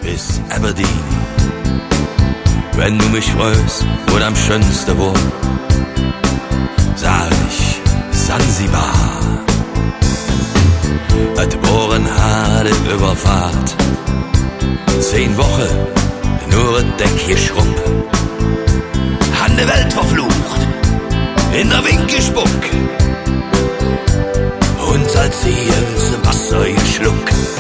bis Aberdeen. Wenn du mich fragst, wo am schönste war, sag ich Sansibar. Et war eine harte Überfahrt, 10 Wochen nur ein Deck geschrubbt, han de Welt verflucht, in der Wind gespuckt und als sie ins Wasser geschluckt.